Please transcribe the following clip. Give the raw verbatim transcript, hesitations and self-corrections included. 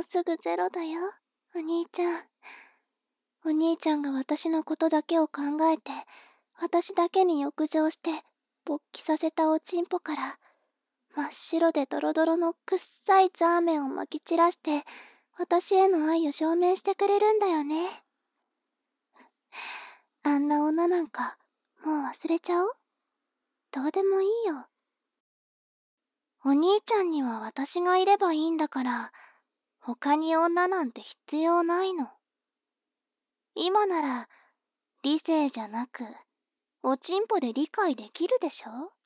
うすぐゼロだよ、お兄ちゃん。お兄ちゃんが私のことだけを考えて、私だけに浴場して、勃起させたおちんぽから、真っ白でドロドロのくっさいザーメンをまき散らして、私への愛を証明してくれるんだよね。あんな女なんか、もう忘れちゃおう。どうでもいいよ。お兄ちゃんには私がいればいいんだから、他に女なんて必要ないの。今なら、理性じゃなく、おちんぽで理解できるでしょ？